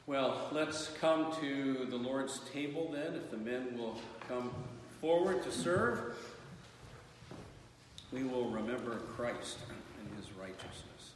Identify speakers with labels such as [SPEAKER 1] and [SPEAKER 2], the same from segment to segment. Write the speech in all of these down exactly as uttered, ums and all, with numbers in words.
[SPEAKER 1] Well, let's come to the Lord's table then, if the men will come forward to serve. We will remember Christ and his righteousness.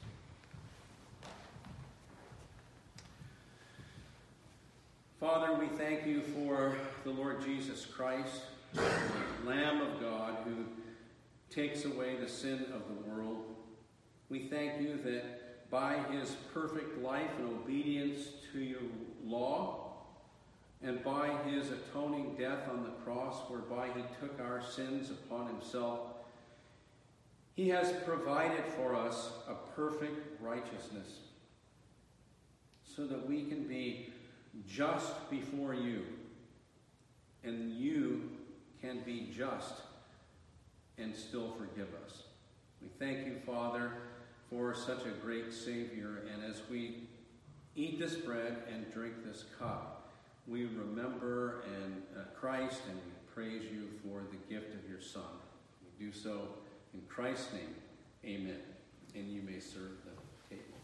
[SPEAKER 1] Father, we thank you for the Lord Jesus Christ, the Lamb of God who takes away the sin of the world. We thank you that by his perfect life and obedience to your law, and by his atoning death on the cross, whereby he took our sins upon himself, he has provided for us a perfect righteousness, so that we can be just before you, and you can be just and still forgive us. We thank you, Father, for such a great Savior, and as we eat this bread and drink this cup, we remember and uh, Christ, and we praise you for the gift of your Son. We do so in Christ's name. Amen. And you may serve the table.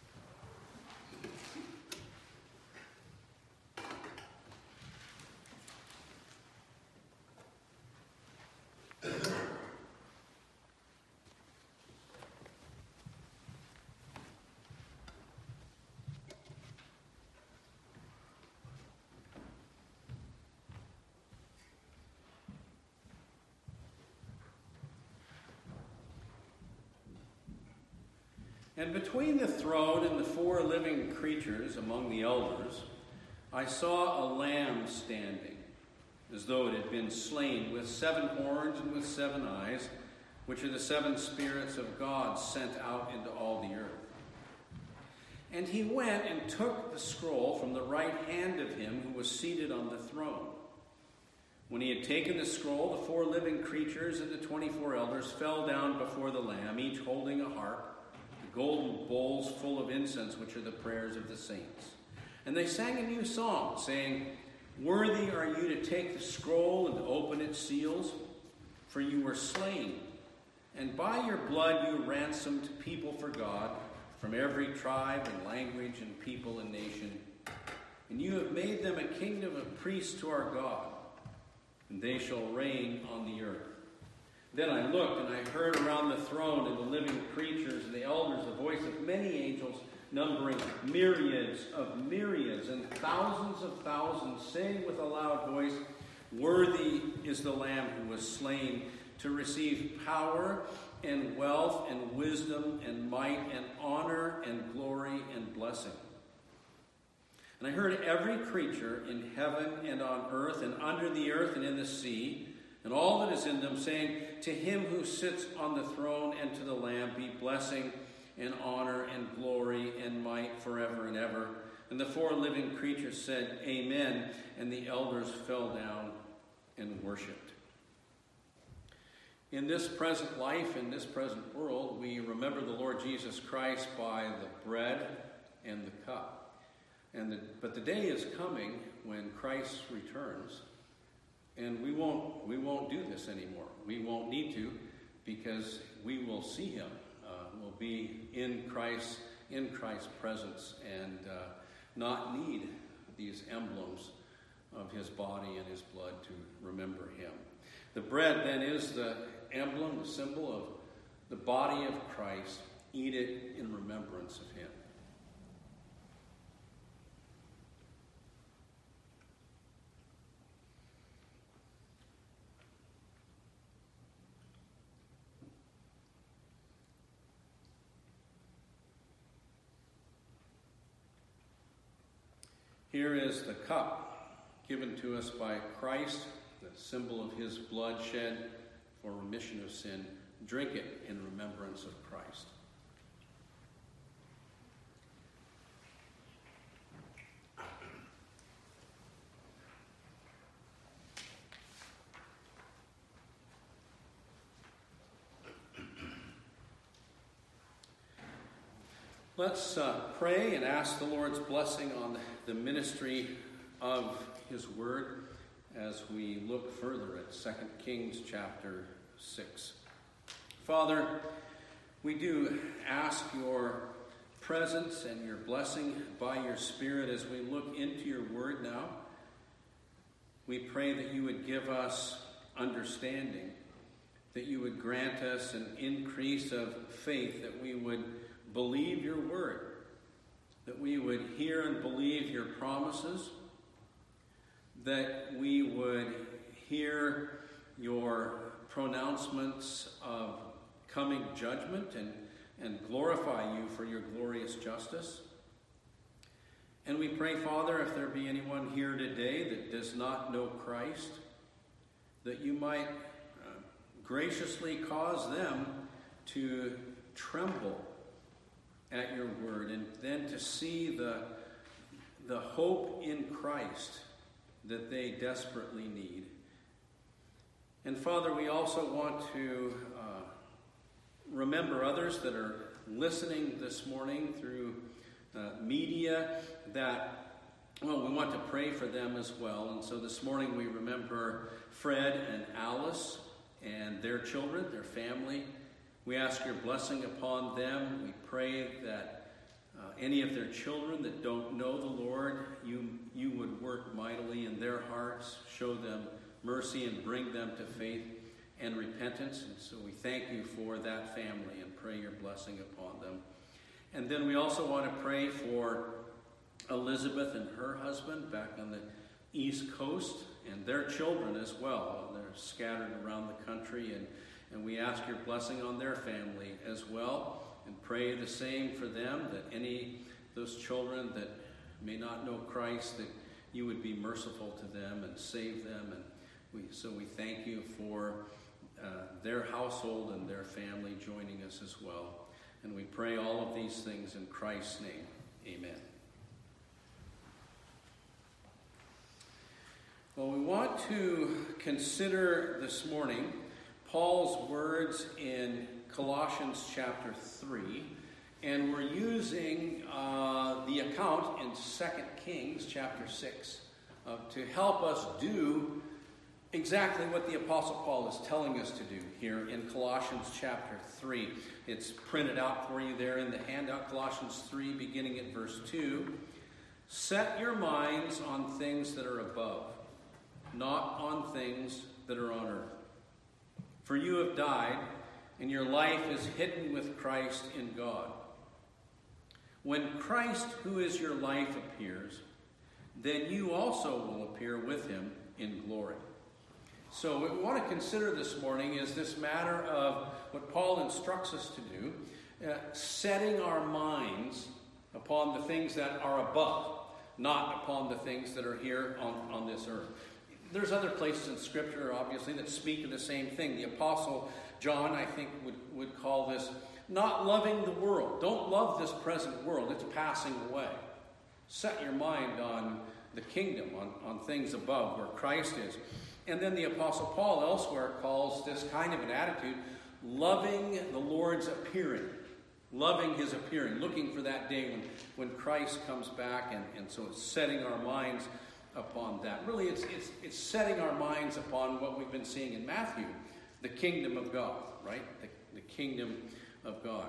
[SPEAKER 1] And between the throne and the four living creatures among the elders, I saw a lamb standing, as though it had been slain, with seven horns and with seven eyes, which are the seven spirits of God sent out into all the earth. And he went and took the scroll from the right hand of him who was seated on the throne. When he had taken the scroll, the four living creatures and the twenty-four elders fell down before the Lamb, each holding a harp, golden bowls full of incense, which are the prayers of the saints. And they sang a new song, saying, "Worthy are you to take the scroll and to open its seals, for you were slain, and by your blood you ransomed people for God from every tribe and language and people and nation. And you have made them a kingdom of priests to our God, and they shall reign on the earth." Then I looked, and I heard around the throne and the living creatures and the elders the voice of many angels, numbering myriads of myriads and thousands of thousands, saying with a loud voice, "Worthy is the Lamb who was slain to receive power and wealth and wisdom and might and honor and glory and blessing." And I heard every creature in heaven and on earth and under the earth and in the sea, and all that is in them, saying, "To him who sits on the throne and to the Lamb be blessing and honor and glory and might forever and ever." And the four living creatures said, "Amen." And the elders fell down and worshipped. In this present life, in this present world, we remember the Lord Jesus Christ by the bread and the cup. And the, but the day is coming when Christ returns, and we won't we won't do this anymore. We won't need to, because we will see him. Uh, we'll be in Christ, in Christ's presence, and uh, not need these emblems of his body and his blood to remember him. The bread then is the emblem, the symbol of the body of Christ. Eat it in remembrance of him. Here is the cup given to us by Christ, the symbol of his blood shed for remission of sin. Drink it in remembrance of Christ. Let's uh, pray and ask the Lord's blessing on the ministry of his word as we look further at Second Kings chapter six. Father, we do ask your presence and your blessing by your Spirit as we look into your word now. We pray that you would give us understanding, that you would grant us an increase of faith, that we would believe your word, that we would hear and believe your promises, that we would hear your pronouncements of coming judgment and, and glorify you for your glorious justice. And we pray, Father, if there be anyone here today that does not know Christ, that you might uh, graciously cause them to tremble at your word and then to see the, the hope in Christ that they desperately need. And Father, we also want to uh, remember others that are listening this morning through uh, media that, well, we want to pray for them as well. And so this morning we remember Fred and Alice and their children, their family. We ask your blessing upon them. We pray that uh, any of their children that don't know the Lord, you, you would work mightily in their hearts, show them mercy and bring them to faith and repentance. And so we thank you for that family and pray your blessing upon them. And then we also want to pray for Elizabeth and her husband back on the East Coast and their children as well. They're scattered around the country, and, and we ask your blessing on their family as well and pray the same for them, that any those children that may not know Christ, that you would be merciful to them and save them. And we, so we thank you for uh, their household and their family joining us as well. And we pray all of these things in Christ's name. Amen. Well, we want to consider this morning Paul's words in Colossians chapter three, and we're using uh, the account in Second Kings chapter six uh, to help us do exactly what the Apostle Paul is telling us to do here in Colossians chapter three. It's printed out for you there in the handout, Colossians three, beginning at verse two. Set your minds on things that are above, not on things that are on earth. For you have died, and your life is hidden with Christ in God. When Christ, who is your life, appears, then you also will appear with him in glory. So what we want to consider this morning is this matter of what Paul instructs us to do, uh, setting our minds upon the things that are above, not upon the things that are here on, on this earth. There's other places in Scripture, obviously, that speak of the same thing. The Apostle John, I think, would, would call this not loving the world. Don't love this present world. It's passing away. Set your mind on the kingdom, on, on things above, where Christ is. And then the Apostle Paul elsewhere calls this kind of an attitude loving the Lord's appearing. Loving his appearing. Looking for that day when, when Christ comes back. And, and so it's setting our minds upon that. Really, it's, it's, it's setting our minds upon what we've been seeing in Matthew. The kingdom of God, right? The, the kingdom of God.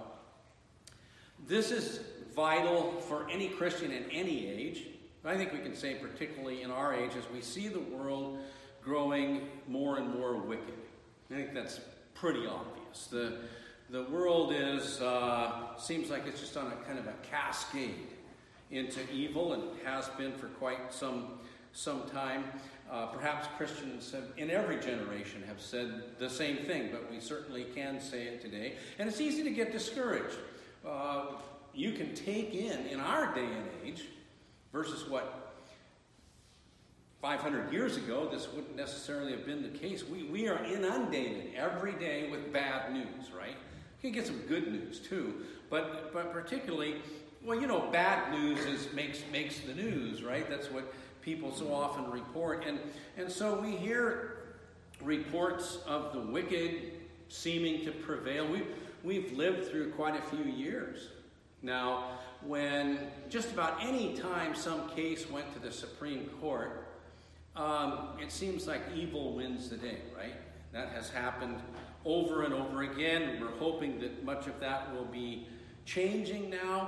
[SPEAKER 1] This is vital for any Christian in any age. I think we can say particularly in our age as we see the world growing more and more wicked. I think that's pretty obvious. The, the world is uh, seems like it's just on a kind of a cascade into evil, and has been for quite some, some time. Uh, perhaps Christians have, in every generation have said the same thing, but we certainly can say it today. And it's easy to get discouraged. Uh, you can take in, in our day and age, versus what, five hundred years ago, this wouldn't necessarily have been the case. We, we are inundated every day with bad news, right? You can get some good news too, but, but particularly, well, you know, bad news is makes makes the news, right? That's what people so often report. And, and so we hear reports of the wicked seeming to prevail. We've, we've lived through quite a few years now when just about any time some case went to the Supreme Court, um, it seems like evil wins the day, right? That has happened over and over again. We're hoping that much of that will be changing now.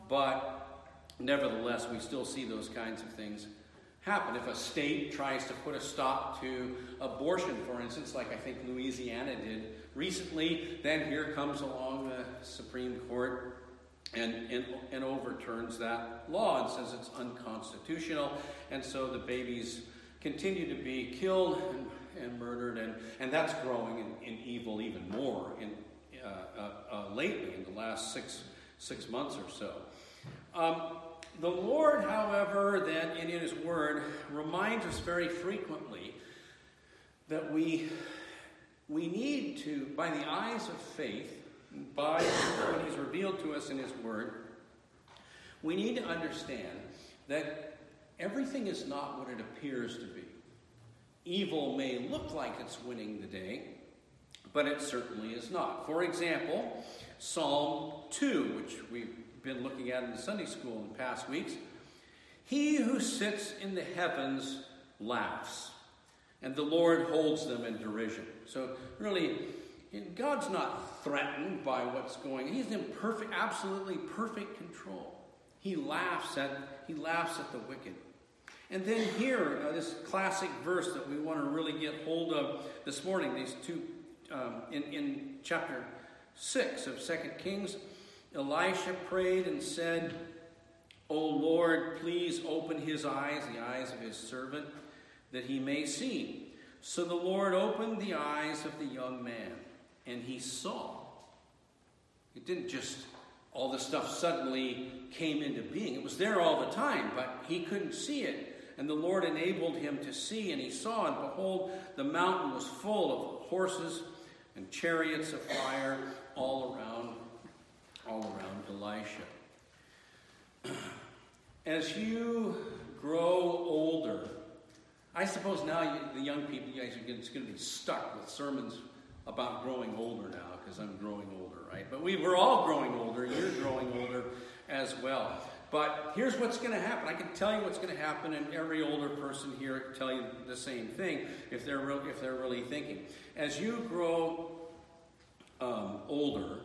[SPEAKER 1] but nevertheless, we still see those kinds of things happen. If a state tries to put a stop to abortion, for instance, like I think Louisiana did recently, then here comes along the Supreme Court and, and, and overturns that law and says it's unconstitutional, and so the babies continue to be killed and, and murdered, and, and that's growing in, in evil even more in uh, uh, uh, lately, in the last six six months or so. Um, The Lord, however, then in His Word reminds us very frequently that we, we need to, by the eyes of faith, by what He's revealed to us in His Word, we need to understand that everything is not what it appears to be. Evil may look like it's winning the day, but it certainly is not. For example, Psalm two, which we been looking at in the Sunday school in the past weeks. He who sits in the heavens laughs, and the Lord holds them in derision. So really, God's not threatened by what's going on. He's in perfect, absolutely perfect control. He laughs at, he laughs at the wicked. And then here, uh, this classic verse that we want to really get hold of this morning, these two, um, in, in chapter six of Second Kings, Elisha prayed and said, O Lord, please open his eyes, the eyes of his servant, that he may see. So the Lord opened the eyes of the young man, and he saw. It didn't just, all this stuff suddenly came into being. It was there all the time, but he couldn't see it. And the Lord enabled him to see, and he saw, and behold, the mountain was full of horses and chariots of fire all around all around Elisha. As you grow older, I suppose now you, the young people, you guys are going to be stuck with sermons about growing older now, because I'm growing older, right? But we, we're all growing older. You're growing older as well. But here's what's going to happen. I can tell you what's going to happen, and every older person here can tell you the same thing if they're, re- if they're really thinking. As you grow um, older,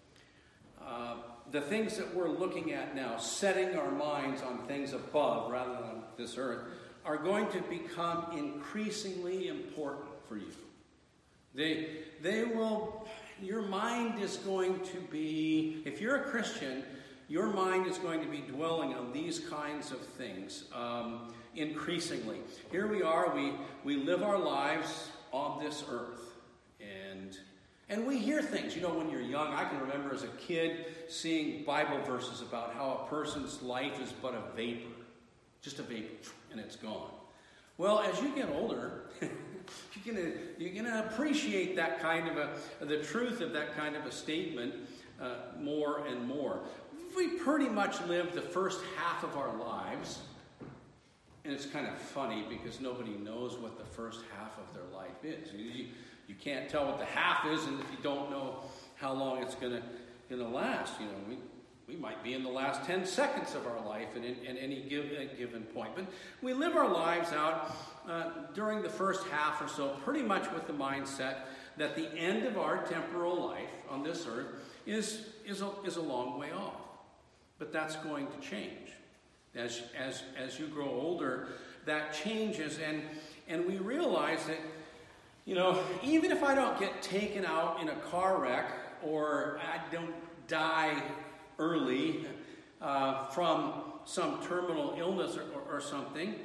[SPEAKER 1] Uh, the things that we're looking at now, setting our minds on things above rather than this earth, are going to become increasingly important for you. They, they will, your mind is going to be, if you're a Christian, your mind is going to be dwelling on these kinds of things um, increasingly. Here we are, we, we live our lives on this earth. And And we hear things, you know, when you're young. I can remember as a kid seeing Bible verses about how a person's life is but a vapor. Just a vapor, and it's gone. Well, as you get older, you're going to you're gonna appreciate that kind of a, the truth of that kind of a statement uh, more and more. We pretty much live the first half of our lives, and it's kind of funny because nobody knows what the first half of their life is. You, You can't tell what the half is, and if you don't know how long it's going to going to last, you know, we we might be in the last ten seconds of our life at, in, at any give, at given point. But we live our lives out uh, during the first half or so, pretty much with the mindset that the end of our temporal life on this earth is is a, is a long way off. But that's going to change as as as you grow older. That changes, and and we realize that. You know, even if I don't get taken out in a car wreck or I don't die early uh, from some terminal illness or, or, or something,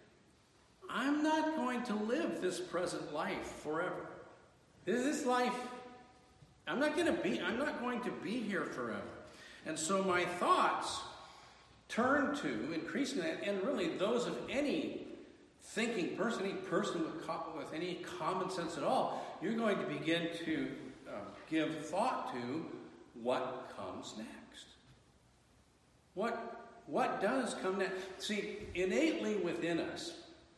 [SPEAKER 1] I'm not going to live this present life forever. This life, I'm not going to be, I'm not going to be here forever. And so my thoughts turn to increasingly, and really those of any thinking person, any person with, with any common sense at all, you're going to begin to uh, give thought to what comes next. What, what does come next? See, innately within us,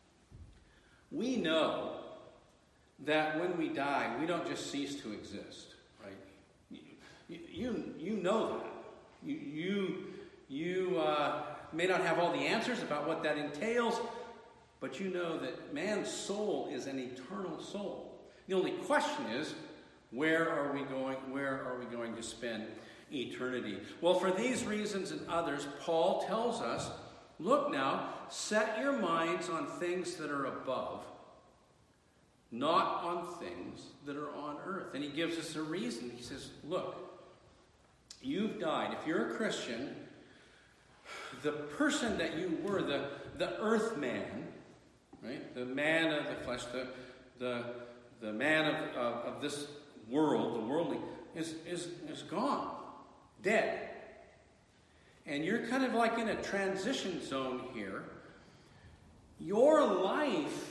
[SPEAKER 1] we know that when we die, we don't just cease to exist, right? You, you, you know that. You, you, you uh, may not have all the answers about what that entails, but you know that man's soul is an eternal soul. The only question is, where are we going? Where are we going to spend eternity. Well, for these reasons and others, Paul tells us, look now, set your minds on things that are above, not on things that are on earth. And he gives us a reason. He says, look, you've died. If you're a Christian, the person that you were, the, the earth man, right? The man of the flesh, the the, the man of, of, of this world, the worldly, is, is, is gone, dead. And you're kind of like in a transition zone here. Your life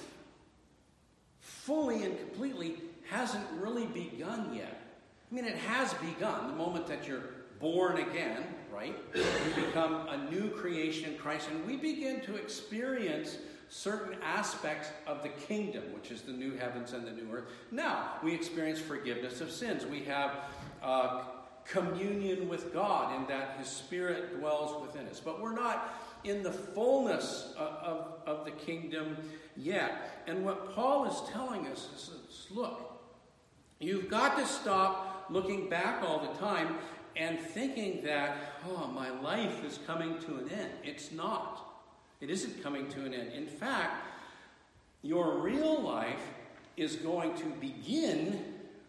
[SPEAKER 1] fully and completely hasn't really begun yet. I mean, it has begun the moment that you're born again, right? You become a new creation in Christ, and we begin to experience certain aspects of the kingdom, which is the new heavens and the new earth. Now, we experience forgiveness of sins. We have uh, communion with God in that His Spirit dwells within us. But we're not in the fullness of, of, of the kingdom yet. And what Paul is telling us is, is, look, you've got to stop looking back all the time and thinking that, oh, my life is coming to an end. It's not. It isn't coming to an end. In fact, your real life is going to begin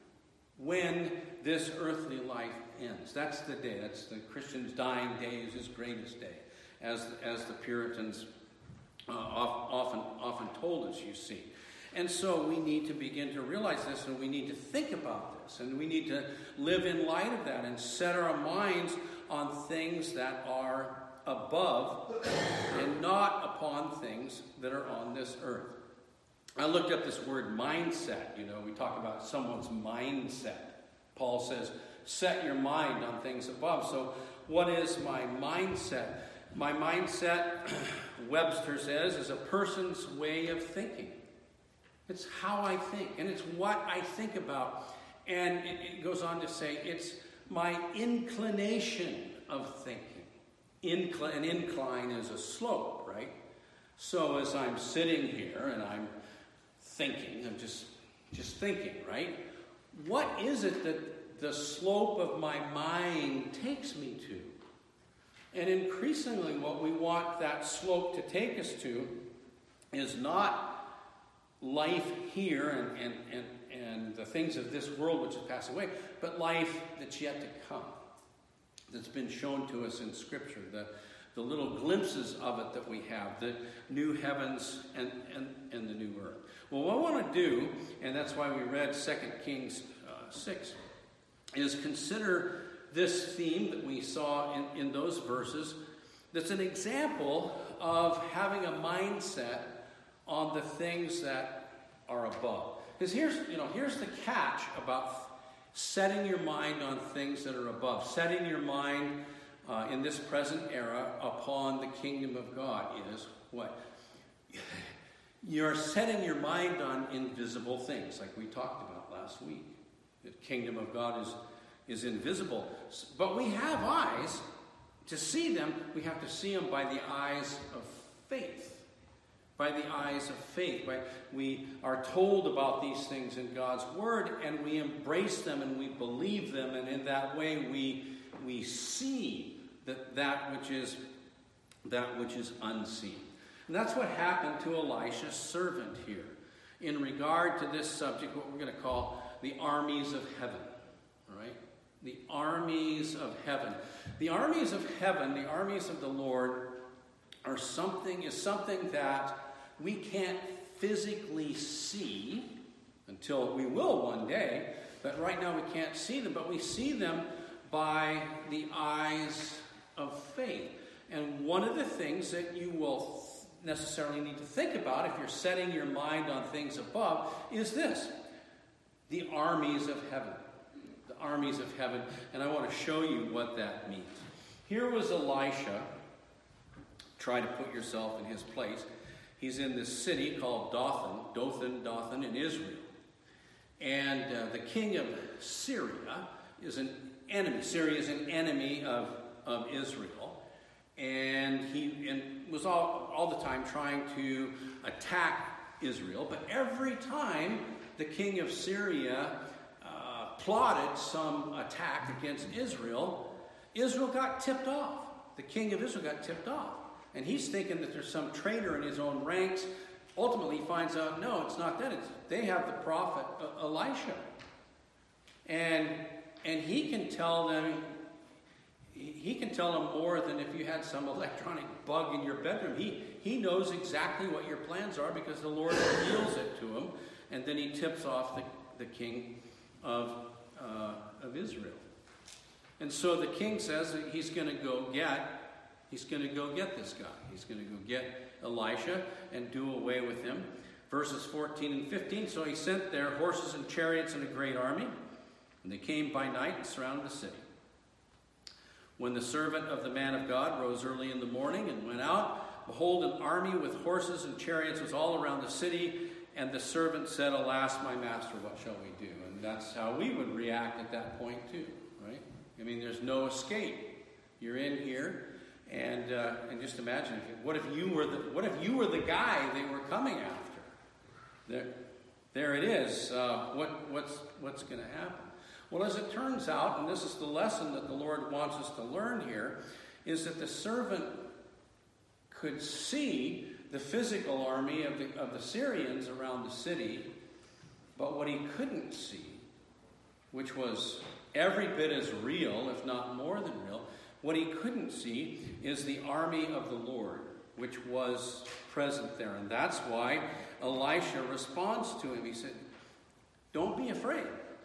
[SPEAKER 1] when this earthly life ends. That's the day. That's the Christian's dying day, is his greatest day, as, as the Puritans uh, often, often told us, you see. And so we need to begin to realize this, and we need to think about this, and we need to live in light of that and set our minds on things that are above and not upon things that are on this earth. I looked up this word mindset. You know, we talk about someone's mindset. Paul says, set your mind on things above. So what is my mindset? My mindset, Webster says, is a person's way of thinking. It's how I think, and it's what I think about. And it, it goes on to say, it's my inclination of thinking. Incl- an incline is a slope, right? So as I'm sitting here and I'm thinking, I'm just, just thinking, right? What is it that the slope of my mind takes me to? And increasingly what we want that slope to take us to is not life here and, and, and, and the things of this world which have passed away, but life that's yet to come, that's been shown to us in Scripture, the, the little glimpses of it that we have, the new heavens and, and, and the new earth. Well, what I want to do, and that's why we read Second Kings uh, six, is consider this theme that we saw in, in those verses that's an example of having a mindset on the things that are above. Because here's, you know, here's the catch about setting your mind on things that are above, setting your mind uh, in this present era upon the kingdom of God is what? You're setting your mind on invisible things, like we talked about last week. The kingdom of God is, is invisible. But we have eyes. To see them, we have to see them by the eyes of faith. By the eyes of faith. By, we are told about these things in God's Word, and we embrace them and we believe them, and in that way we we see that that which is that which is unseen. And that's what happened to Elisha's servant here in regard to this subject, what we're going to call the armies of heaven. All right? The armies of heaven. The armies of heaven, the armies of the Lord, are something is something that we can't physically see until we will one day, but right now we can't see them, but we see them by the eyes of faith. And one of the things that you will necessarily need to think about if you're setting your mind on things above is this: the armies of heaven. The armies of heaven. And I want to show you what that means. Here was Elisha. Try to put yourself in his place. He's in this city called Dothan, Dothan, Dothan in Israel. And uh, the king of Syria is an enemy. Syria is an enemy of, of Israel. And he and was all, all the time trying to attack Israel. But every time the king of Syria uh, plotted some attack against Israel, Israel got tipped off. The king of Israel got tipped off. And he's thinking that there's some traitor in his own ranks. Ultimately, he finds out, no, it's not that. It's, they have the prophet uh, Elisha. And, and he can tell them, he, he can tell them more than if you had some electronic bug in your bedroom. He, he knows exactly what your plans are because the Lord reveals it to him. And then he tips off the, the king of, uh, of Israel. And so the king says that he's going to go get, he's going to go get this guy. He's going to go get Elisha and do away with him. Verses fourteen and fifteen, so he sent their horses and chariots and a great army, and they came by night and surrounded the city. When the servant of the man of God rose early in the morning and went out, behold, an army with horses and chariots was all around the city, and the servant said, alas, my master, what shall we do? And that's how we would react at that point too, right? I mean, there's no escape. You're in here, and uh, and just imagine, if, what if you were the what if you were the guy they were coming after? There, there it is. Uh, what what's what's going to happen? Well, as it turns out, and this is the lesson that the Lord wants us to learn here, is that the servant could see the physical army of the of the Syrians around the city, but what he couldn't see, which was every bit as real, if not more than real, what he couldn't see is the army of the Lord, which was present there. And that's why Elisha responds to him. He said, don't be afraid.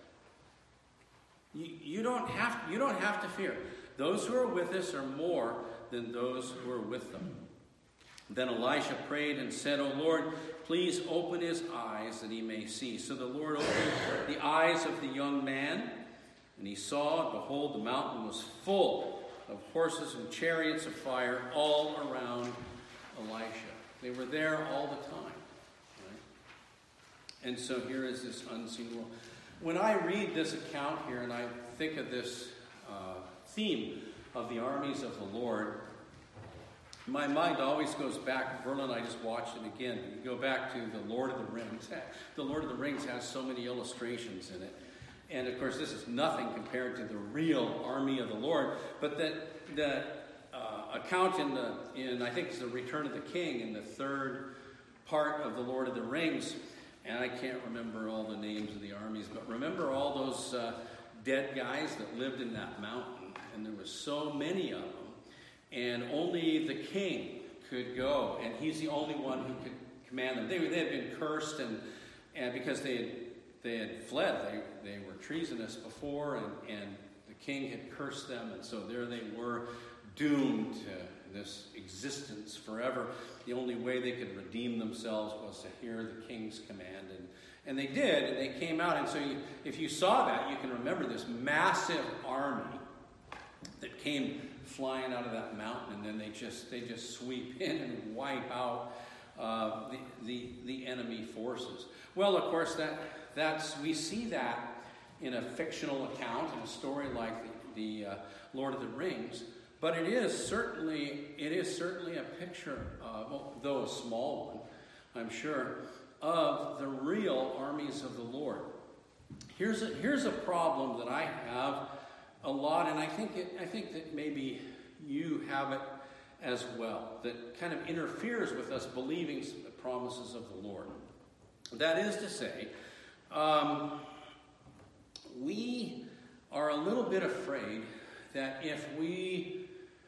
[SPEAKER 1] You, you, don't have, you don't have to fear. Those who are with us are more than those who are with them. Then Elisha prayed and said, O Lord, please open his eyes that he may see. So the Lord opened the eyes of the young man, and he saw, and behold, the mountain was full of horses and chariots of fire all around Elisha. They were there all the time. Right? And so here is this unseen world. When I read this account here and I think of this uh, theme of the armies of the Lord, my mind always goes back. Verlin and I just watched it again. You go back to the Lord of the Rings. The Lord of the Rings has so many illustrations in it. And of course, this is nothing compared to the real army of the Lord. But the, the uh, account in, the, in, I think it's the Return of the King, in the third part of the Lord of the Rings, and I can't remember all the names of the armies, but remember all those uh, dead guys that lived in that mountain, and there were so many of them, and only the king could go, and he's the only one who could command them. They, they had been cursed, and, and because they had They had fled. They, they were treasonous before, and, and the king had cursed them, and so there they were, doomed to this existence forever. The only way they could redeem themselves was to hear the king's command, and, and they did, and they came out. And so you, if you saw that, you can remember this massive army that came flying out of that mountain, and then they just they just sweep in and wipe out uh, the, the, the enemy forces. Well, of course, that... That's we see that in a fictional account, in a story like the, the uh, Lord of the Rings, but it is certainly it is certainly a picture, uh, well, though a small one, I'm sure, of the real armies of the Lord. Here's a, here's a problem that I have a lot, and I think it, I think that maybe you have it as well, that kind of interferes with us believing the promises of the Lord. That is to say, Um, we are a little bit afraid that if we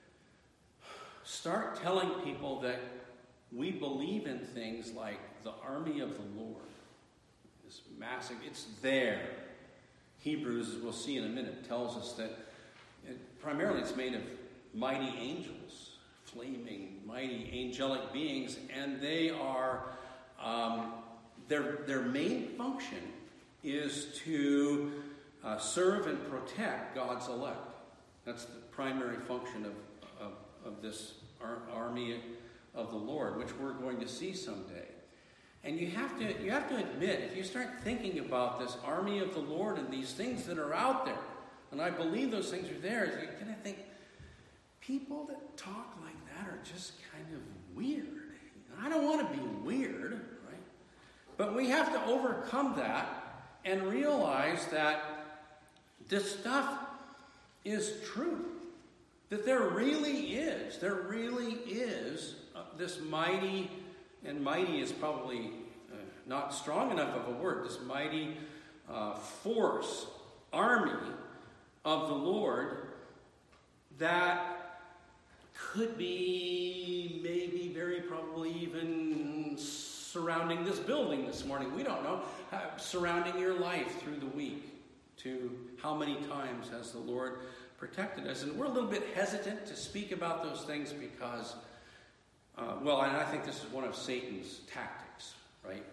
[SPEAKER 1] start telling people that we believe in things like the army of the Lord, this massive, it's there. Hebrews, as we'll see in a minute, tells us that it, primarily it's made of mighty angels, flaming, mighty angelic beings, and they are... Um, Their, their main function is to uh, serve and protect God's elect. That's the primary function of, of, of this ar- army of the Lord, which we're going to see someday. And you have to you have to admit, if you start thinking about this army of the Lord and these things that are out there, and I believe those things are there, you're going to think, people that talk like that are just kind of weird. I don't want to be weird. But we have to overcome that and realize that this stuff is true. that there really is, there really is uh, this mighty, and mighty is probably uh, not strong enough of a word, this mighty uh, force, army of the Lord that could be maybe very probably even surrounding this building this morning. We don't know. Uh, surrounding your life through the week. To how many times has the Lord protected us? And we're a little bit hesitant to speak about those things because, uh, well, and I think this is one of Satan's tactics, right?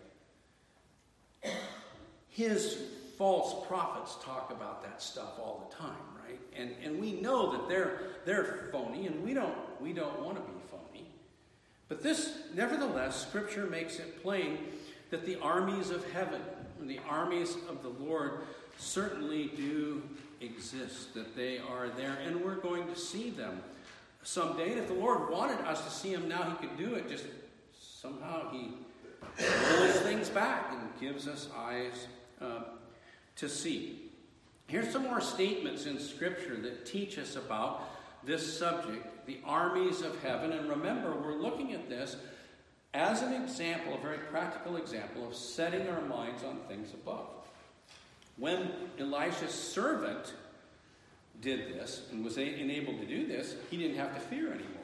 [SPEAKER 1] His false prophets talk about that stuff all the time, right? And and we know that they're they're phony, and we don't we don't want to be phony. But this, nevertheless, Scripture makes it plain that the armies of heaven, the armies of the Lord, certainly do exist, that they are there, and we're going to see them someday. And if the Lord wanted us to see them now, he could do it. Just somehow he pulls things back and gives us eyes uh, to see. Here's some more statements in Scripture that teach us about this subject, the armies of heaven. And remember, we're looking at this as an example, a very practical example of setting our minds on things above. When Elisha's servant did this and was enabled to do this, he didn't have to fear anymore.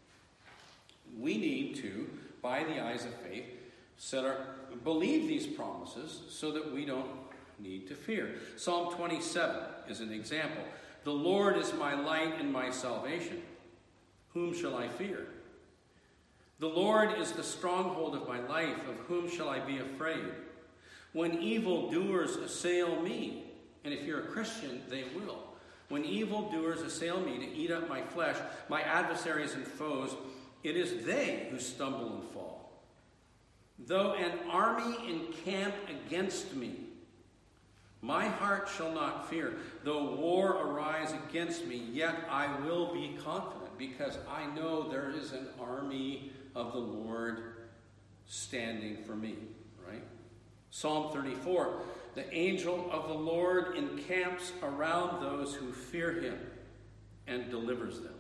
[SPEAKER 1] We need to, by the eyes of faith, set our, believe these promises so that we don't need to fear. Psalm twenty-seven is an example. The Lord is my light and my salvation. Whom shall I fear? The Lord is the stronghold of my life. Of whom shall I be afraid? When evildoers assail me, and if you're a Christian, they will. When evildoers assail me to eat up my flesh, my adversaries and foes, it is they who stumble and fall. Though an army encamp against me, my heart shall not fear. Though war arise against me, yet I will be confident, because I know there is an army of the Lord standing for me, right? Psalm thirty-four, the angel of the Lord encamps around those who fear him and delivers them.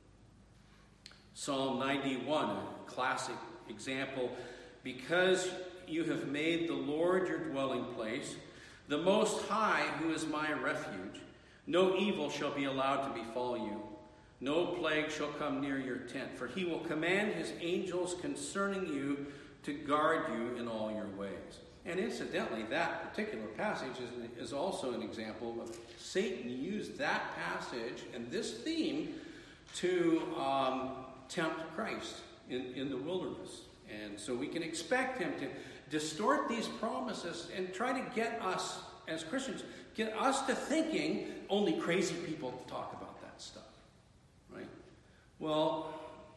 [SPEAKER 1] Psalm ninety-one, a classic example, because you have made the Lord your dwelling place, the Most High, who is my refuge, no evil shall be allowed to befall you. No plague shall come near your tent, for he will command his angels concerning you to guard you in all your ways. And incidentally, that particular passage is, is also an example of Satan used that passage and this theme to um, tempt Christ in, in the wilderness. And so we can expect him to distort these promises and try to get us, as Christians, get us to thinking only crazy people talk about that stuff. Right? Well,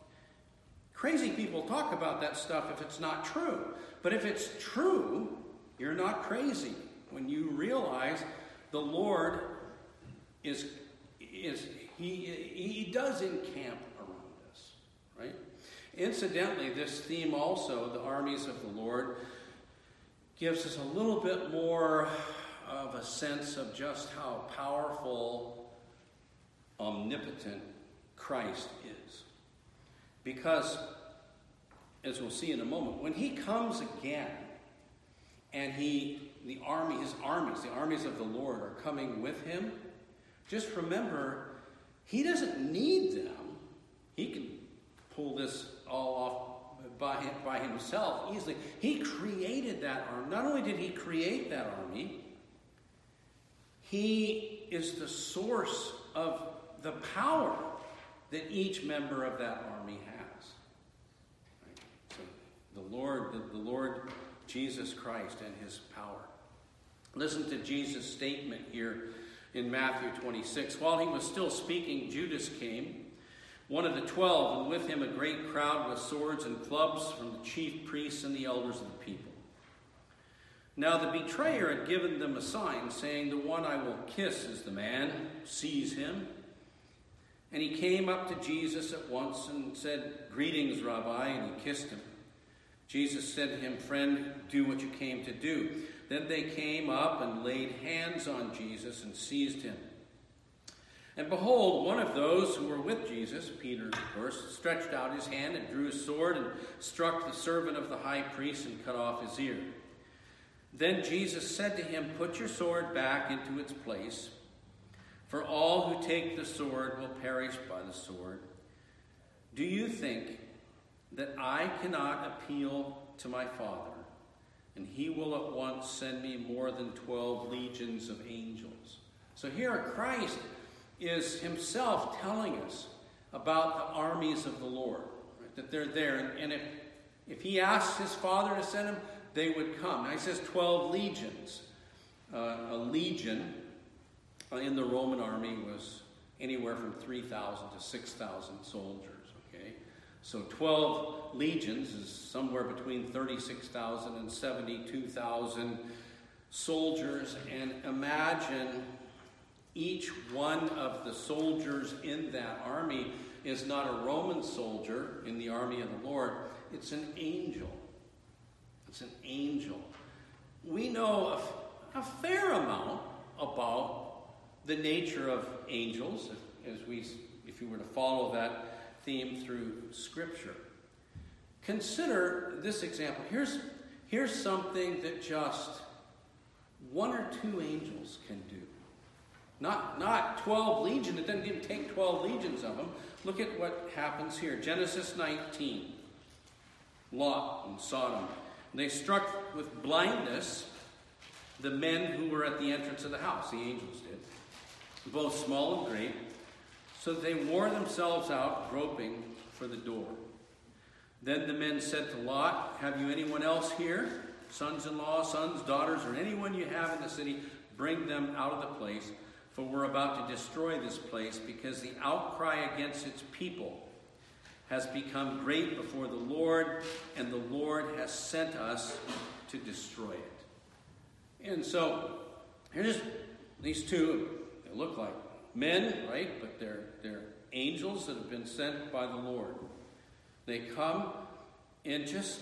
[SPEAKER 1] crazy people talk about that stuff if it's not true. But if it's true, you're not crazy when you realize the Lord is, is he, he does encamp around us, right? Incidentally, this theme also, the armies of the Lord, gives us a little bit more of a sense of just how powerful, omnipotent Christ is. Because, as we'll see in a moment, when he comes again, and he, the army, his armies, the armies of the Lord are coming with him, just remember, he doesn't need them. He can pull this all off by, by himself easily. He created that army. Not only did he create that army, he is the source of the power that each member of that army has. Right? So the Lord, the, the Lord Jesus Christ and his power. Listen to Jesus' statement here in Matthew twenty-six. While he was still speaking, Judas came, one of the twelve, and with him a great crowd with swords and clubs from the chief priests and the elders of the people. Now the betrayer had given them a sign, saying, "The one I will kiss is the man. Seize him." And he came up to Jesus at once and said, "Greetings, Rabbi," and he kissed him. Jesus said to him, "Friend, do what you came to do." Then they came up and laid hands on Jesus and seized him. And behold, one of those who were with Jesus, Peter, of course, stretched out his hand and drew his sword and struck the servant of the high priest and cut off his ear. Then Jesus said to him, "Put your sword back into its place, for all who take the sword will perish by the sword. Do you think that I cannot appeal to my Father, and he will at once send me more than twelve legions of angels?" So here Christ is himself telling us about the armies of the Lord, right? That they're there. And if, if he asks his Father to send them, they would come. Now he says twelve legions. Uh, a legion uh, in the Roman army was anywhere from three thousand to six thousand soldiers. Okay, so twelve legions is somewhere between thirty-six thousand and seventy-two thousand soldiers. And imagine each one of the soldiers in that army is not a Roman soldier in the army of the Lord. It's an angel. It's an angel. We know a, a fair amount about the nature of angels, as we, if you were to follow that theme through Scripture. Consider this example. Here's, here's something that just one or two angels can do. Not, not twelve legions. It doesn't even take twelve legions of them. Look at what happens here. Genesis nineteen. Lot and Sodom. They struck with blindness the men who were at the entrance of the house. The angels did. Both small and great. So they wore themselves out, groping for the door. Then the men said to Lot, "Have you anyone else here? Sons-in-law, sons, daughters, or anyone you have in the city? Bring them out of the place. For we're about to destroy this place, because the outcry against its people has become great before the Lord, and the Lord has sent us to destroy it." And so, here's these two. They look like men, right? But they're, they're angels that have been sent by the Lord. They come in just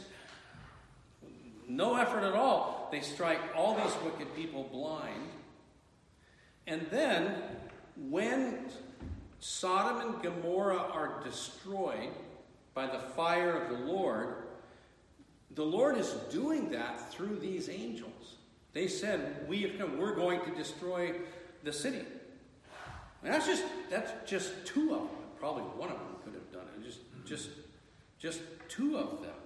[SPEAKER 1] no effort at all. They strike all these wicked people blind. And then, when Sodom and Gomorrah are destroyed by the fire of the Lord, the Lord is doing that through these angels. They said, "We have come, we're going to destroy the city." And that's just that's just two of them. Probably one of them could have done it. Just just just two of them.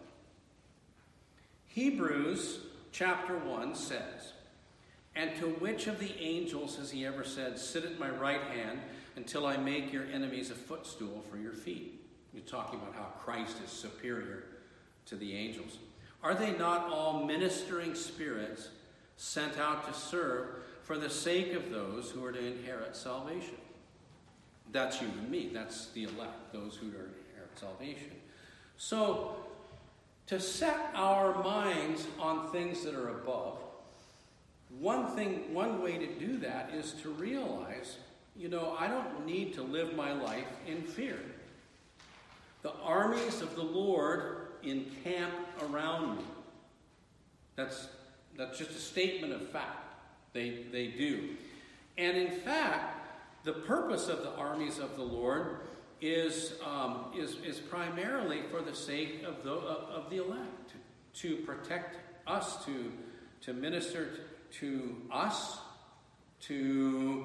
[SPEAKER 1] Hebrews chapter one says, "And to which of the angels has he ever said, 'Sit at my right hand until I make your enemies a footstool for your feet'?" You're talking about how Christ is superior to the angels. "Are they not all ministering spirits sent out to serve for the sake of those who are to inherit salvation?" That's you and me. That's the elect, those who are to inherit salvation. So, to set our minds on things that are above, One thing, one way to do that is to realize, you know, I don't need to live my life in fear. The armies of the Lord encamp around me. That's, that's just a statement of fact. They, they do. And in fact, the purpose of the armies of the Lord is, um, is, is primarily for the sake of the, of, of the elect, to, to protect us, to, to minister to to us, to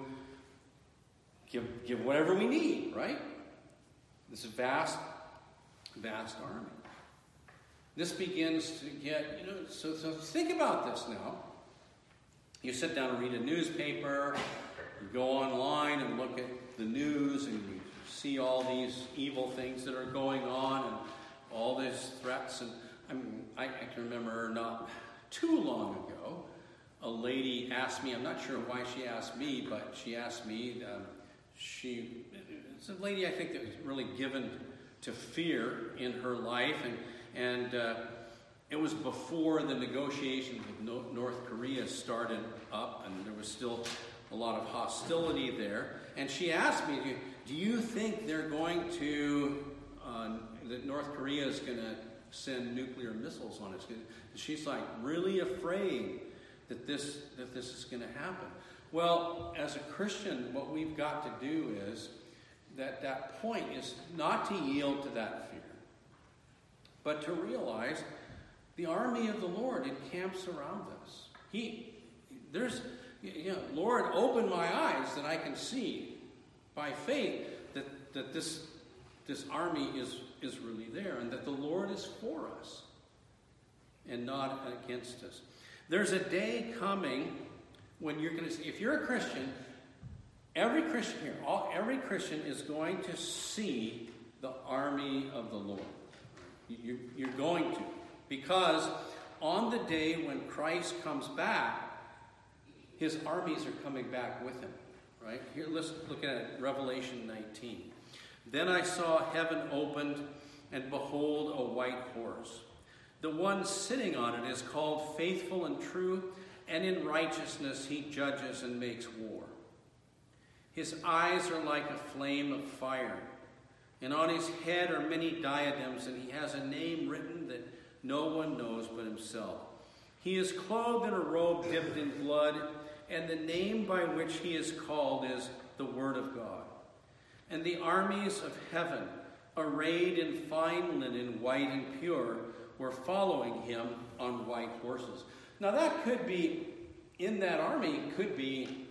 [SPEAKER 1] give, give whatever we need, right? This vast, vast army. This begins to get, you know, so, so think about this now. You sit down and read a newspaper, you go online and look at the news, and you see all these evil things that are going on, and all these threats. And I mean, I, I can remember not too long ago, a lady asked me, I'm not sure why she asked me, but she asked me, um, she, it's a lady I think that was really given to fear in her life, and, and uh, it was before the negotiations with no- North Korea started up, and there was still a lot of hostility there. And she asked me, do, do you think they're going to, uh, that North Korea is going to send nuclear missiles on us? And she's like really afraid that this that this is going to happen. Well, as a Christian, what we've got to do is that that point is not to yield to that fear, but to realize the army of the Lord encamps around us. He, there's, you know, Lord, open my eyes that I can see by faith that, that this, this army is, is really there, and that the Lord is for us and not against us. There's a day coming when you're going to see, if you're a Christian, every Christian here, all, every Christian is going to see the army of the Lord. You, you're going to. Because on the day when Christ comes back, his armies are coming back with him. Right? Here, let's look at it, Revelation nineteen. Then I saw heaven opened, and behold, a white horse. The one sitting on it is called Faithful and True, and in righteousness he judges and makes war. His eyes are like a flame of fire, and on his head are many diadems, and he has a name written that no one knows but himself. He is clothed in a robe dipped in blood, and the name by which he is called is the Word of God. And the armies of heaven, arrayed in fine linen, white and pure, were following him on white horses. Now that could be, in that army, could be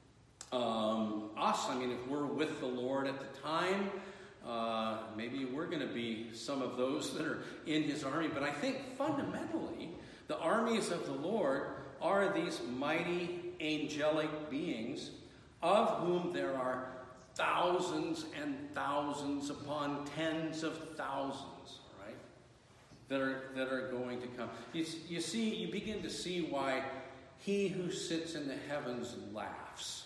[SPEAKER 1] um, us. I mean, if we're with the Lord at the time, uh, maybe we're going to be some of those that are in his army. But I think fundamentally, the armies of the Lord are these mighty angelic beings, of whom there are thousands and thousands upon tens of thousands, right? That are that are going to come. You, you see, you begin to see why he who sits in the heavens laughs.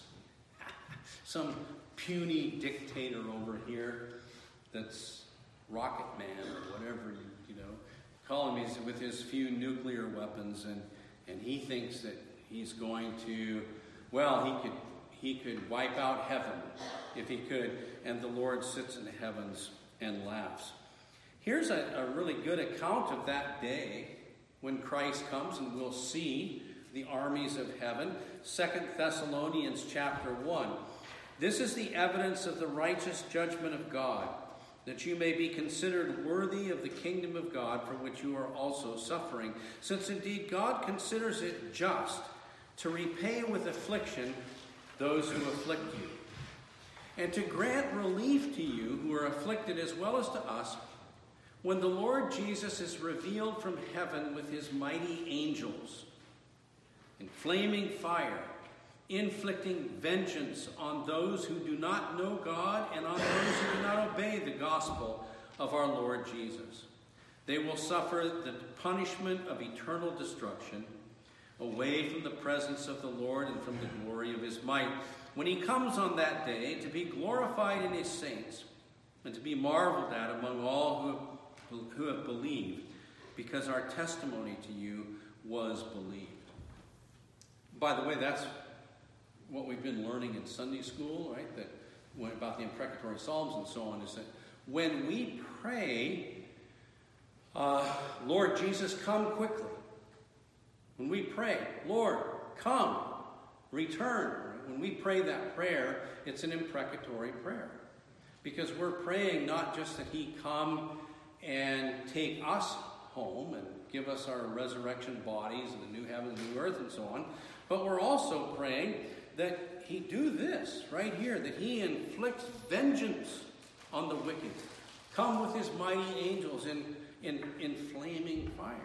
[SPEAKER 1] Some puny dictator over here that's Rocket Man or whatever, you, you know, call him, he's with his few nuclear weapons, and, and he thinks that he's going to, well, he could he could wipe out heaven if he could, and the Lord sits in the heavens and laughs. Here's a, a really good account of that day when Christ comes, and we'll see the armies of heaven. Second Thessalonians chapter one. This is the evidence of the righteous judgment of God, that you may be considered worthy of the kingdom of God for which you are also suffering, since indeed God considers it just to repay with affliction those who afflict you, and to grant relief to you who are afflicted as well as to us, when the Lord Jesus is revealed from heaven with his mighty angels in flaming fire, inflicting vengeance on those who do not know God and on those who do not obey the gospel of our Lord Jesus. They will suffer the punishment of eternal destruction, away from the presence of the Lord and from the glory of his might, when he comes on that day to be glorified in his saints and to be marveled at among all who, who have believed, because our testimony to you was believed. By the way, that's what we've been learning in Sunday school, right? That when, about the imprecatory psalms and so on, is that when we pray, uh, Lord Jesus, come quickly. When we pray, Lord, come, return. When we pray that prayer, it's an imprecatory prayer. Because we're praying not just that he come and take us home and give us our resurrection bodies and the new heavens and new earth and so on, but we're also praying that he do this right here, that he inflicts vengeance on the wicked. Come with his mighty angels in, in, in flaming fire.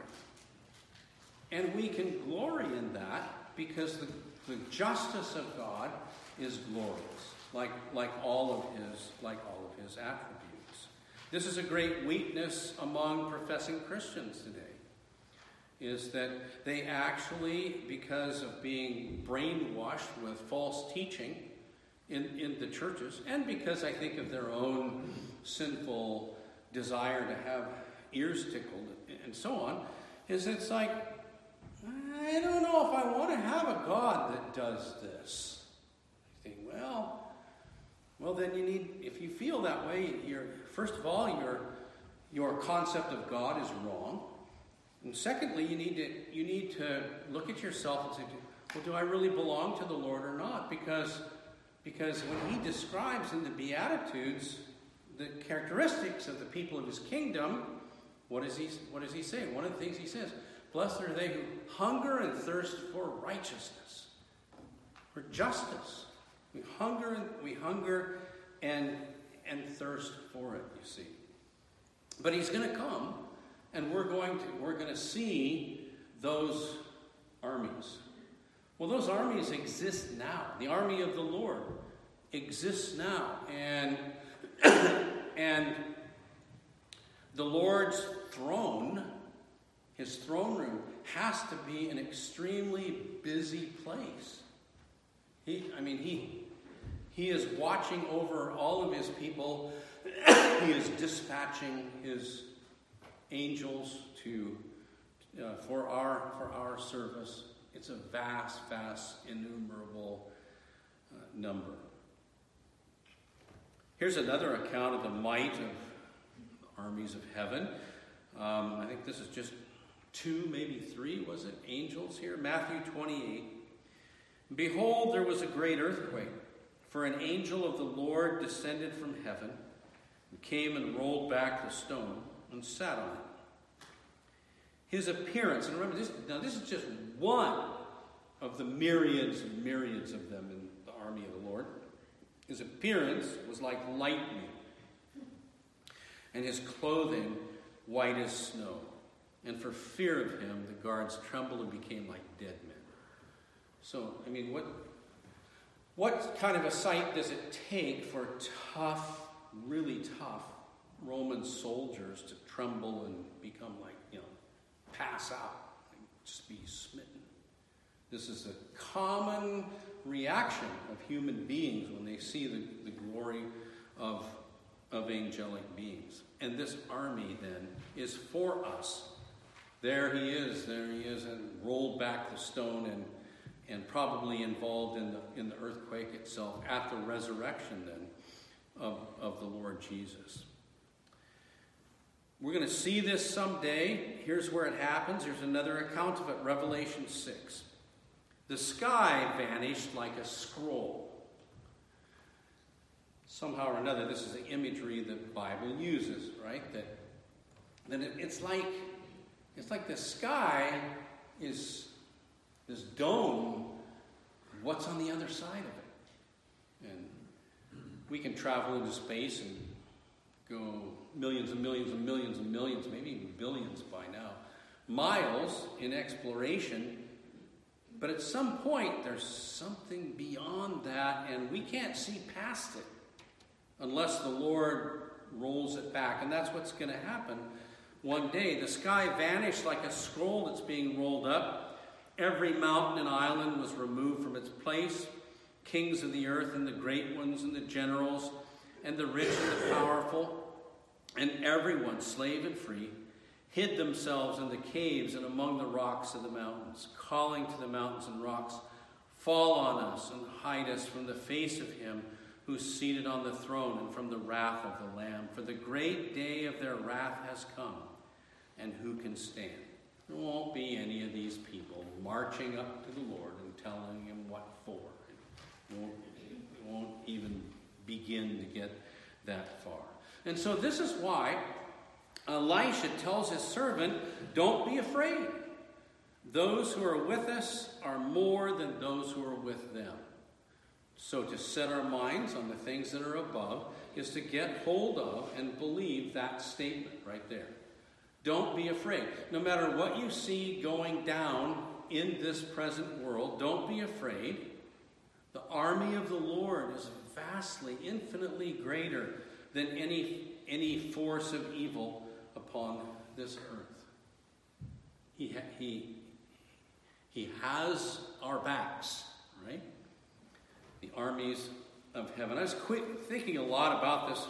[SPEAKER 1] And we can glory in that because the, the justice of God is glorious, like, like all of his, like all of his attributes. This is a great weakness among professing Christians today, is that they actually, because of being brainwashed with false teaching in, in the churches, and because I think of their own sinful desire to have ears tickled and so on, is it's like, I don't know if I want to have a God that does this. You think, well, well then you need, if you feel that way, you're, first of all, your, your concept of God is wrong. And secondly, you need to you need to look at yourself and say, well, do I really belong to the Lord or not? Because, because when he describes in the Beatitudes the characteristics of the people of his kingdom, what does he, what does he say? One of the things he says, blessed are they who hunger and thirst for righteousness, for justice. We hunger and we hunger and and thirst for it, you see. But he's going to come, and we're going to we're going to see those armies. Well, those armies exist now. The army of the Lord exists now, and and the Lord's throne, his throne room, has to be an extremely busy place. He, I mean, he, he is watching over all of his people. He is dispatching his angels to uh, for our for our service. It's a vast, vast, innumerable uh, number. Here's another account of the might of the armies of heaven. Um, I think this is just two, maybe three, was it, angels here? Matthew twenty-eight. Behold, there was a great earthquake, for an angel of the Lord descended from heaven, and came and rolled back the stone and sat on it. His appearance, and remember, this, now this is just one of the myriads and myriads of them in the army of the Lord. His appearance was like lightning, and his clothing white as snow. And for fear of him, the guards trembled and became like dead men. So, I mean, what, what kind of a sight does it take for tough, really tough Roman soldiers to tremble and become like, you know, pass out, and just be smitten? This is a common reaction of human beings when they see the, the glory of, of angelic beings. And this army, then, is for us. There he is, there he is, and rolled back the stone and and probably involved in the in the earthquake itself at the resurrection, then, of, of the Lord Jesus. We're going to see this someday. Here's where it happens. Here's another account of it, Revelation six. The sky vanished like a scroll. Somehow or another, this is the imagery the Bible uses, right? That, that it, it's like it's like the sky is this dome. What's on the other side of it? And we can travel into space and go millions and millions and millions and millions, maybe even billions by now, miles in exploration. But at some point, there's something beyond that, and we can't see past it unless the Lord rolls it back. And that's what's going to happen one day. The sky vanished like a scroll that's being rolled up. Every mountain and island was removed from its place. Kings of the earth and the great ones and the generals and the rich and the powerful and everyone, slave and free, hid themselves in the caves and among the rocks of the mountains, calling to the mountains and rocks, fall on us and hide us from the face of him who's seated on the throne and from the wrath of the Lamb. For the great day of their wrath has come, and who can stand? There won't be any of these people marching up to the Lord and telling him what for. It won't, it won't even begin to get that far. And so this is why Elisha tells his servant, don't be afraid. Those who are with us are more than those who are with them. So to set our minds on the things that are above is to get hold of and believe that statement right there. Don't be afraid. No matter what you see going down in this present world, don't be afraid. The army of the Lord is vastly, infinitely greater than any, any force of evil upon this earth. He, ha- he, he has our backs, right? The armies of heaven. I was quick, thinking a lot about this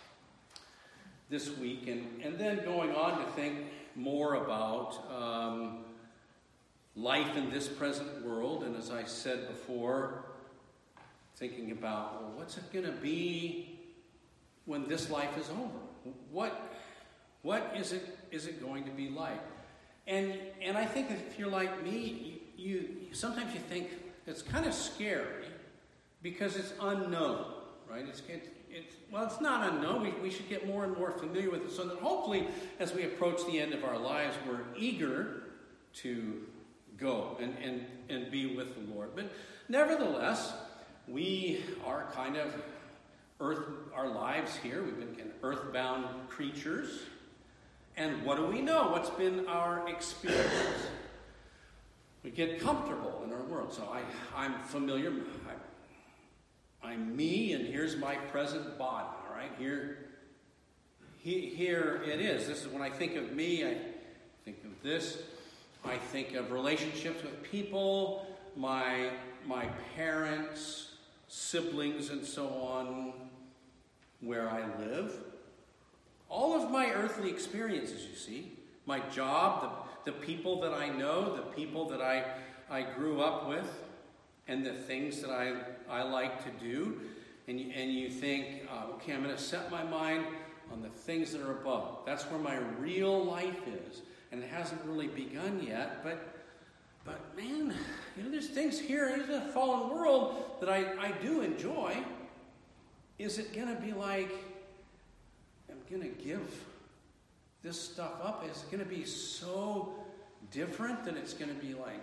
[SPEAKER 1] this week, and, and then going on to think more about um, life in this present world. And as I said before, thinking about, well, what's it going to be when this life is over? What, what is it is it going to be like? And and I think if you're like me, you sometimes you think it's kind of scary because it's unknown, right? It's, it's, it's well, it's not unknown. We, we should get more and more familiar with it so that hopefully as we approach the end of our lives, we're eager to go and, and, and be with the Lord. But nevertheless, we are kind of earth, our lives here, we've been kind of earthbound creatures. And what do we know? What's been our experience? We get comfortable in our world. So I, I'm familiar. I, I'm me, and here's my present body. All right, here, he, here it is. This is when I think of me. I think of this. I think of relationships with people, my my parents, siblings, and so on, where I live. All of my earthly experiences, you see, my job, the, the people that I know, the people that I, I grew up with, and the things that I, I like to do. And you, and you think, uh, okay, I'm going to set my mind on the things that are above. That's where my real life is. And it hasn't really begun yet, but but man, you know, there's things here in the fallen world that I, I do enjoy. Is it going to be like, I'm going to give this stuff up? Is it going to be so different that it's going to be like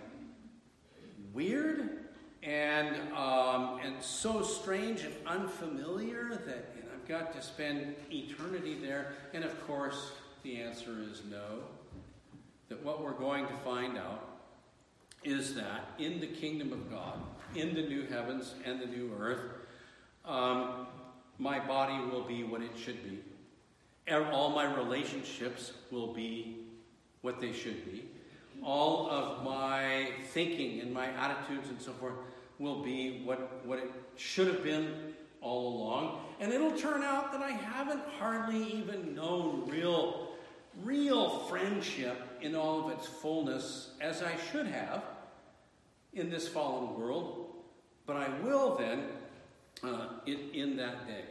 [SPEAKER 1] weird and um, and so strange and unfamiliar that you know, I've got to spend eternity there? And of course, the answer is no. That what we're going to find out is that in the kingdom of God, in the new heavens and the new earth, um, my body will be what it should be. All my relationships will be what they should be. All of my thinking and my attitudes and so forth will be what, what it should have been all along. And it'll turn out that I haven't hardly even known real real friendship in all of its fullness as I should have in this fallen world, but I will then uh, in, in that day.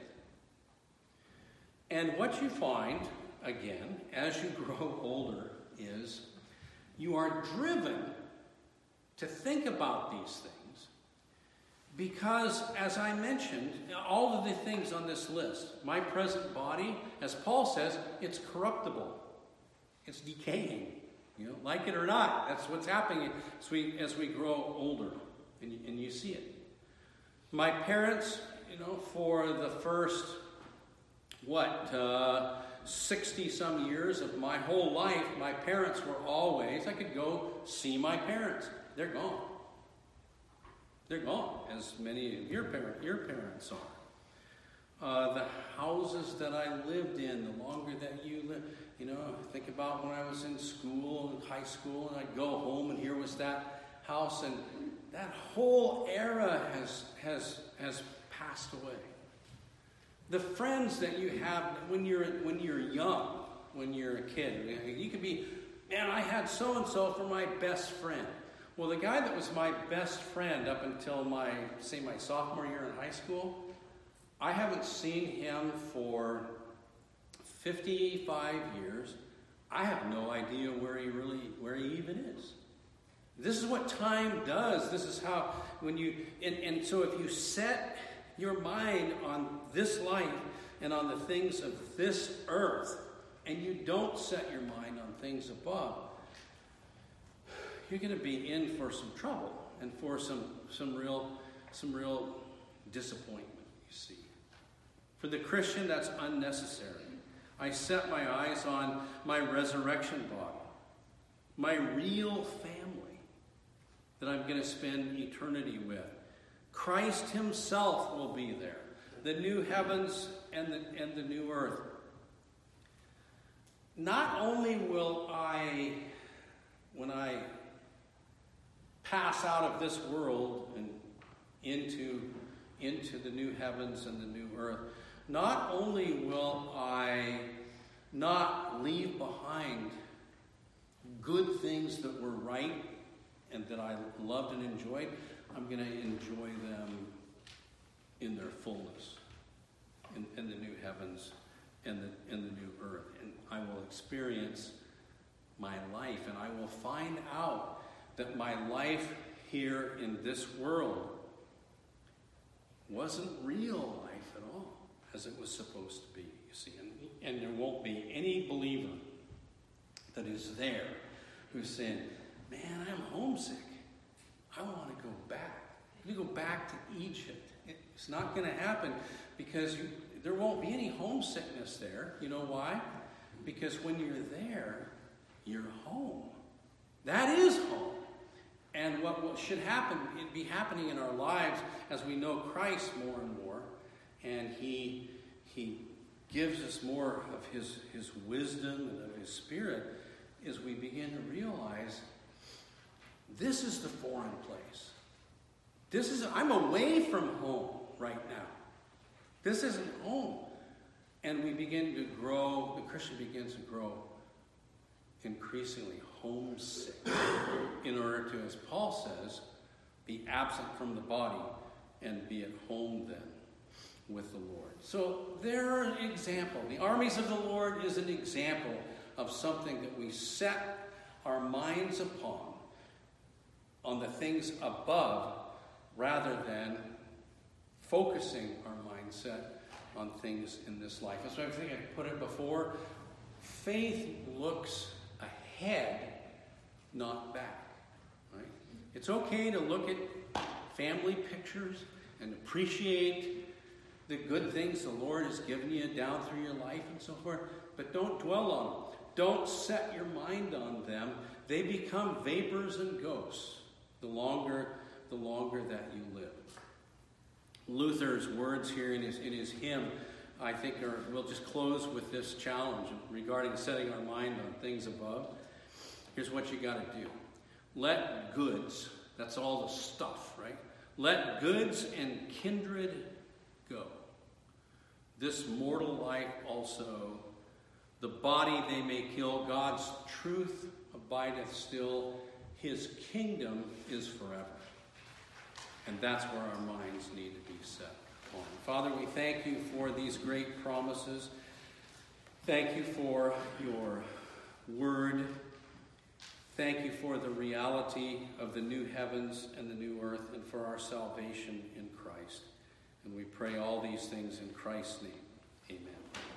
[SPEAKER 1] And what you find, again, as you grow older is you are driven to think about these things because, as I mentioned, all of the things on this list, my present body, as Paul says, it's corruptible. It's decaying, you know, like it or not. That's what's happening as we as we grow older, and you, and you see it. My parents, you know, for the first what uh, sixty some years of my whole life, my parents were always. I could go see my parents. They're gone. They're gone, as many of your parent your parents are. Uh, the houses that I lived in, the longer that you live, you know, think about when I was in school, in high school, and I'd go home and here was that house, and that whole era has has has passed away. The friends that you have when you're when you're young, when you're a kid, you could be, man, I had so and so for my best friend. Well, the guy that was my best friend up until my say my sophomore year in high school, I haven't seen him for fifty-five years. I have no idea where he really, where he even is. This is what time does. This is how, when you, and, and so if you set your mind on this life and on the things of this earth, and you don't set your mind on things above, you're going to be in for some trouble and for some, some real, some real disappointment, you see. For the Christian, that's unnecessary. I set my eyes on my resurrection body, my real family that I'm going to spend eternity with. Christ himself will be there, the new heavens and the, and the new earth. Not only will I, when I pass out of this world and into, into the new heavens and the new earth, not only will I not leave behind good things that were right and that I loved and enjoyed, I'm going to enjoy them in their fullness, in, in the new heavens and the, in the new earth. And I will experience my life, and I will find out that my life here in this world wasn't real life at all, as it was supposed to be, you see. And, and there won't be any believer that is there who's saying, man, I'm homesick. I want to go back. You go back to Egypt. It's not going to happen because you, there won't be any homesickness there. You know why? Because when you're there, you're home. That is home. And what, what should happen, it'd be happening in our lives as we know Christ more and more, and He He gives us more of His, his wisdom and of His Spirit, as we begin to realize this is the foreign place. This is, I'm away from home right now. This isn't home. And we begin to grow, the Christian begins to grow increasingly homesick in order to, as Paul says, be absent from the body and be at home then with the Lord. So they're an example. The armies of the Lord is an example of something that we set our minds upon, on the things above, rather than focusing our mindset on things in this life. That's why I think I put it before. Faith looks ahead, not back. Right? It's okay to look at family pictures and appreciate the good things the Lord has given you down through your life and so forth, but don't dwell on them. Don't set your mind on them. They become vapors and ghosts the longer, the longer that you live. Luther's words here in his, in his hymn, I think, are, we'll just close with this challenge regarding setting our mind on things above. Here's what you got to do. Let goods, that's all the stuff, right? Let goods and kindred go. This mortal life also, the body they may kill, God's truth abideth still, His kingdom is forever. And that's where our minds need to be set on. Father, we thank you for these great promises. Thank you for your word. Thank you for the reality of the new heavens and the new earth, and for our salvation in Christ. And we pray all these things in Christ's name. Amen.